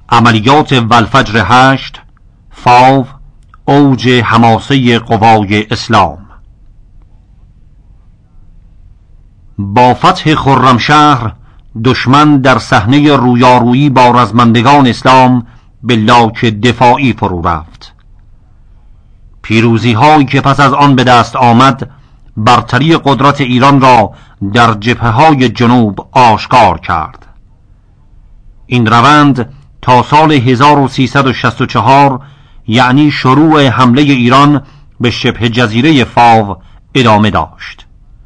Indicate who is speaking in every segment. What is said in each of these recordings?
Speaker 1: عملیات والفجر 8 فاو، اوج حماسه قوای اسلام. با فتح خرمشهر دشمن در صحنه رویارویی با رزمندگان اسلام به لاک دفاعی فرو رفت. پیروزی هایی که پس از آن به دست آمد برتری قدرت ایران را در جبهه های جنوب آشکار کرد. این روند تا سال 1364 یعنی شروع حمله ایران به شبه جزیره فاو ادامه داشت.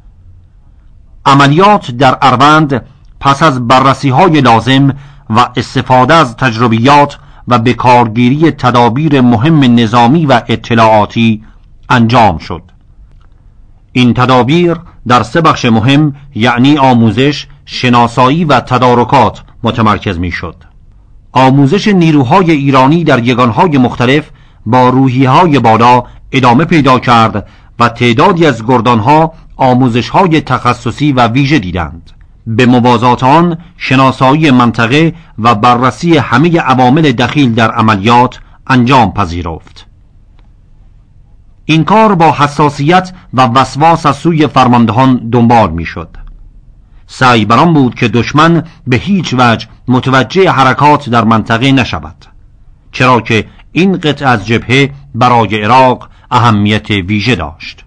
Speaker 1: عملیات در اروند پس از بررسی های لازم و استفاده از تجربیات و بکارگیری تدابیر مهم نظامی و اطلاعاتی انجام شد. این تدابیر در 3 بخش مهم یعنی آموزش، شناسایی و تدارکات متمرکز می شد. آموزش نیروهای ایرانی در یگانهای مختلف با روحیه‌های بالا ادامه پیدا کرد و تعدادی از گردانها آموزش‌های تخصصی و ویژه دیدند. به موازات آن شناسایی منطقه و بررسی همه عوامل دخیل در عملیات انجام پذیرفت. این کار با حساسیت و وسواس از سوی فرماندهان دنبال می‌شد. سعی بر آن بود که دشمن به هیچ وجه متوجه حرکات در منطقه نشود، چرا که این قطعه از جبهه برای عراق اهمیت ویژه داشت.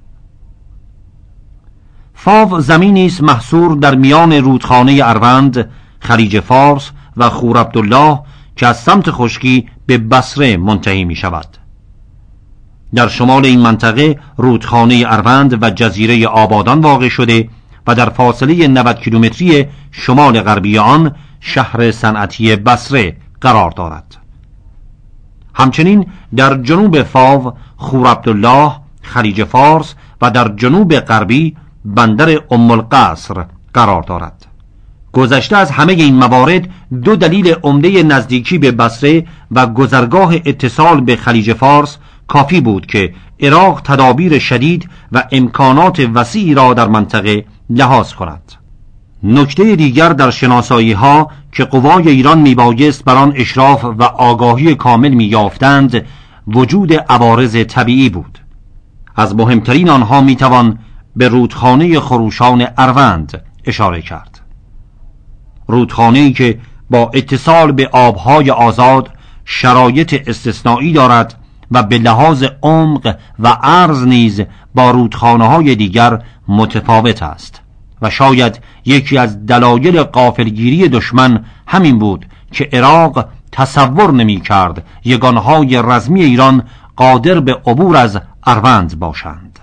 Speaker 1: فاو زمینی است محصور در میان رودخانه اروند، خلیج فارس و خورعبدالله که از سمت خشکی به بصره منتهی می شود. در شمال این منطقه رودخانه اروند و جزیره آبادان واقع شده و در فاصله 90 کیلومتری شمال غربی آن شهر صنعتی بصره قرار دارد. همچنین در جنوب فاو خورعبدالله، خلیج فارس و در جنوب غربی بندر ام القصر قرار دارد. گذشته از همه این موارد 2 دلیل عمده نزدیکی به بصره و گذرگاه اتصال به خلیج فارس کافی بود که عراق تدابیر شدید و امکانات وسیعی را در منطقه لحاظ کند. نکته دیگر در شناسایی ها که قوای ایران میبایست بر آن اشراف و آگاهی کامل میافتند وجود عوارض طبیعی بود. از مهمترین آنها میتوان به رودخانه خروشان اروند اشاره کرد. رودخانه‌ای که با اتصال به آبهای آزاد شرایط استثنایی دارد و به لحاظ عمق و عرض نیز با رودخانه‌های دیگر متفاوت است و شاید یکی از دلایل غافلگیری دشمن همین بود که عراق تصور نمی کرد یگانهای رزمی ایران قادر به عبور از اروند باشند.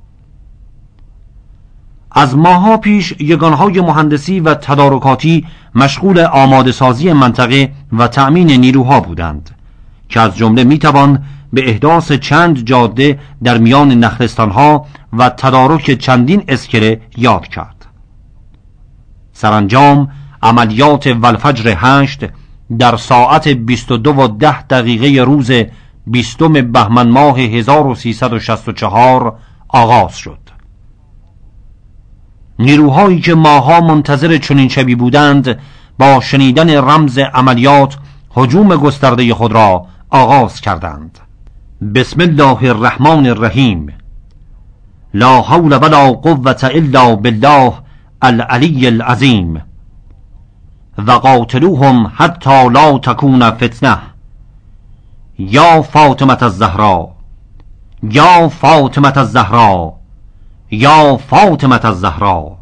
Speaker 1: از ماه‌ها پیش یگانهای مهندسی و تدارکاتی مشغول آماده سازی منطقه و تأمین نیروها بودند که از جمله میتوان به احداث چند جاده در میان نخلستانها و تدارک چندین اسکله یاد کرد. سرانجام عملیات والفجر 8 در ساعت 22:10 روز 20 بهمن ماه 1364 آغاز شد. نیروهایی که ماها منتظر چنین شبی بودند با شنیدن رمز عملیات هجوم گسترده خود را آغاز کردند. بسم الله الرحمن الرحیم. لا حول ولا قوة الا بالله العلی العظیم. و قاتلوهم حتی لا تکون فتنه. یا فاطمه الزهرا، یا فاطمه الزهرا، یا فاطمه الزهرا.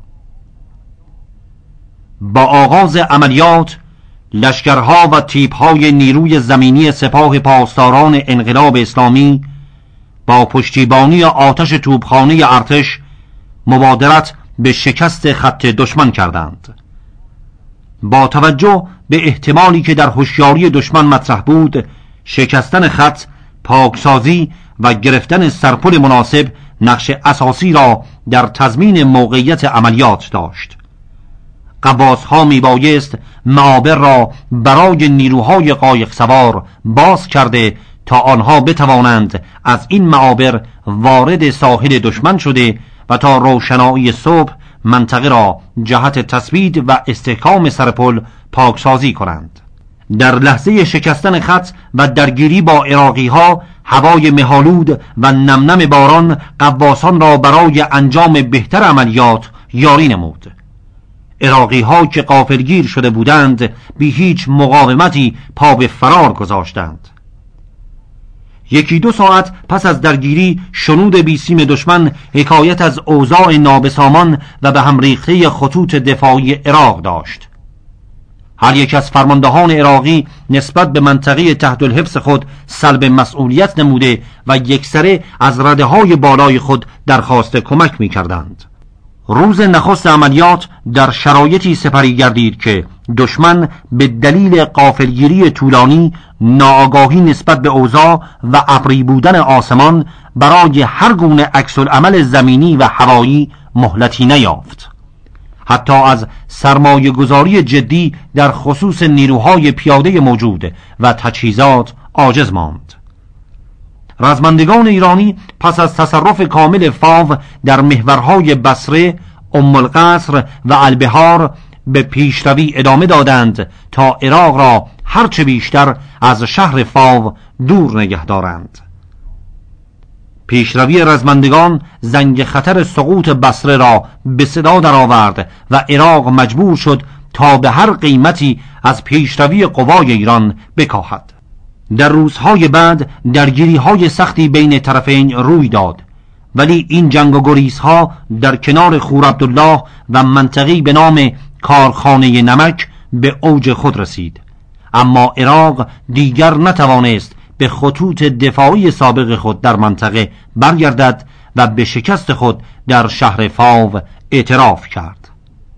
Speaker 1: با آغاز عملیات لشکرها و تیپ‌های نیروی زمینی سپاه پاسداران انقلاب اسلامی با پشتیبانی آتش توپخانه ارتش مبادرت به شکست خط دشمن کردند. با توجه به احتمالی که در هوشیاری دشمن مطرح بود، شکستن خط، پاکسازی و گرفتن سرپل مناسب نقش اساسی را در تضمین موقعیت عملیات داشت. قواص‌ها میبایست معابر را برای نیروهای قایق سوار باز کرده تا آنها بتوانند از این معابر وارد ساحل دشمن شده و تا روشنایی صبح منطقه را جهت تثبیت و استحکام سرپل پاکسازی کنند. در لحظه شکستن خط و درگیری با عراقی ها هوای مه‌آلود و نمنم باران غواصان را برای انجام بهتر عملیات یاری نمود. عراقی ها که غافلگیر شده بودند بی هیچ مقاومتی پا به فرار گذاشتند. 1-2 ساعت پس از درگیری شنود بیسیم دشمن حکایت از اوضاع نابسامان و به هم ریخته خطوط دفاعی عراق داشت. هر یک از فرماندهان عراقی نسبت به منطقه تحت الحبس خود سلب مسئولیت نموده و یکسره از رده‌های بالای خود درخواست کمک می‌کردند. روز نخست عملیات در شرایطی سپری گردید که دشمن به دلیل غافلگیری طولانی، ناآگاهی نسبت به اوضاع و ابری بودن آسمان برای هر گونه عکس‌العمل زمینی و هوایی مهلتی نیافت. حتی از سرمایه‌گذاری جدی در خصوص نیروهای پیاده موجود و تجهیزات عاجز ماند. رزمندگان ایرانی پس از تصرف کامل فاو در محورهای بصره، ام القصر و البحار به پیشروی ادامه دادند تا عراق را هرچه بیشتر از شهر فاو دور نگه دارند. پیشروی رزمندگان زنگ خطر سقوط بصره را به صدا درآورد و عراق مجبور شد تا به هر قیمتی از پیشروی قوای ایران بکاهد. در روزهای بعد درگیری‌های سختی بین طرفین روی داد، ولی این جنگ و گریزها در کنار خورعبدالله و منطقه‌ای به نام کارخانه نمک به اوج خود رسید. اما عراق دیگر نتوانست به خطوط دفاعی سابق خود در منطقه برگردد و به شکست خود در شهر فاو اعتراف کرد.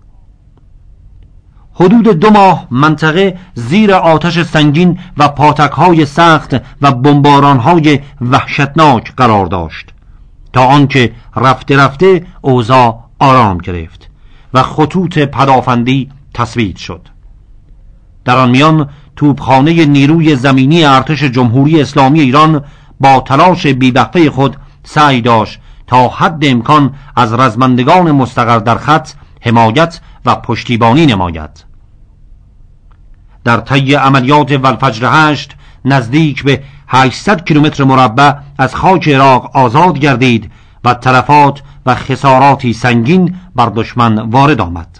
Speaker 1: حدود 2 ماه منطقه زیر آتش سنگین و پاتک‌های سخت و بمباران‌های وحشتناک قرار داشت تا آنکه رفته رفته اوضاع آرام گرفت و خطوط پدافندی تثبیت شد. در آن میان توپخانه نیروی زمینی ارتش جمهوری اسلامی ایران با تلاش بی‌وقفه خود سعی داشت تا حد امکان از رزمندگان مستقر در خط حمایت و پشتیبانی نماید. در طی عملیات والفجر 8 نزدیک به 800 کیلومتر مربع از خاک عراق آزاد گردید و تلفات و خساراتی سنگین بر دشمن وارد آمد.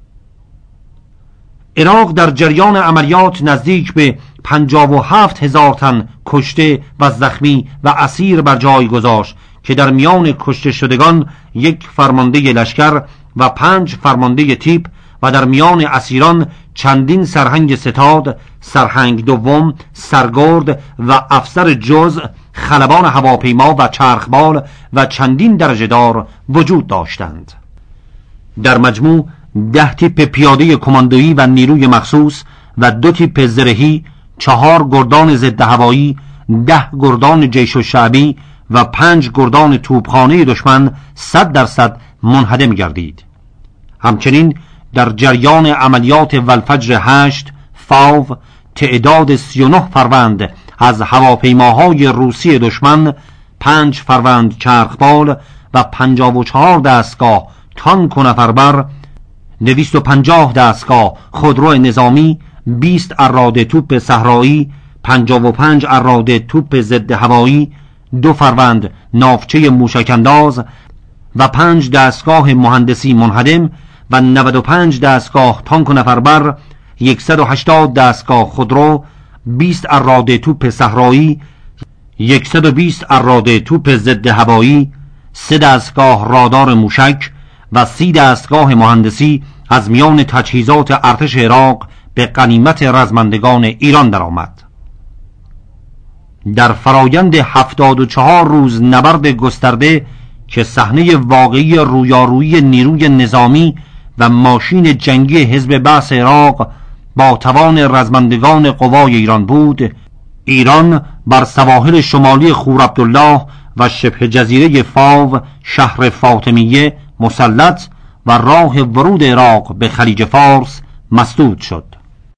Speaker 1: عراق در جریان عملیات نزدیک به 57,000 تن کشته و زخمی و اسیر بر جای گذاشت که در میان کشته شدگان 1 فرمانده لشکر و 5 فرمانده تیپ و در میان اسیران چندین سرهنگ ستاد، سرهنگ دوم، سرگرد و افسر جز، خلبان هواپیما و چرخبال و چندین درجه‌دار وجود داشتند. در مجموع 10 تیپ پیاده کماندویی و نیروی مخصوص و 2 تیپ زرهی، 4 گردان ضد هوایی، 10 گردان جیش الشعبی و 5 گردان توپخانه دشمن 100% منهدم گردید. همچنین در جریان عملیات والفجر 8 فاو تعداد 39 فروند از هواپیماهای روسی دشمن، 5 فروند چرخبال و 54 دستگاه تانک و نفربر، 250 دستگاه خودرو نظامی، 20 اراده توپ صحرایی، 55 اراده توپ ضد هوایی، 2 فروند ناوچه موشکانداز و 5 دستگاه مهندسی منهدم و 95 دستگاه تانک و نفربر، 180 دستگاه خودرو، 20 اراده توپ صحرایی، 120 اراده توپ ضد هوایی، 3 دستگاه رادار موشک و 30 دستگاه مهندسی از میان تجهیزات ارتش عراق به غنیمت رزمندگان ایران درآمد. در فرایند 74 روز نبرد گسترده که صحنه واقعی رویارویی نیروی نظامی و ماشین جنگی حزب بعث عراق با توان رزمندگان قوای ایران بود، ایران بر سواحل شمالی خورعبدالله و شبه جزیره فاو، شهر فاطمیه مسلط و راه ورود عراق به خلیج فارس مسدود شد.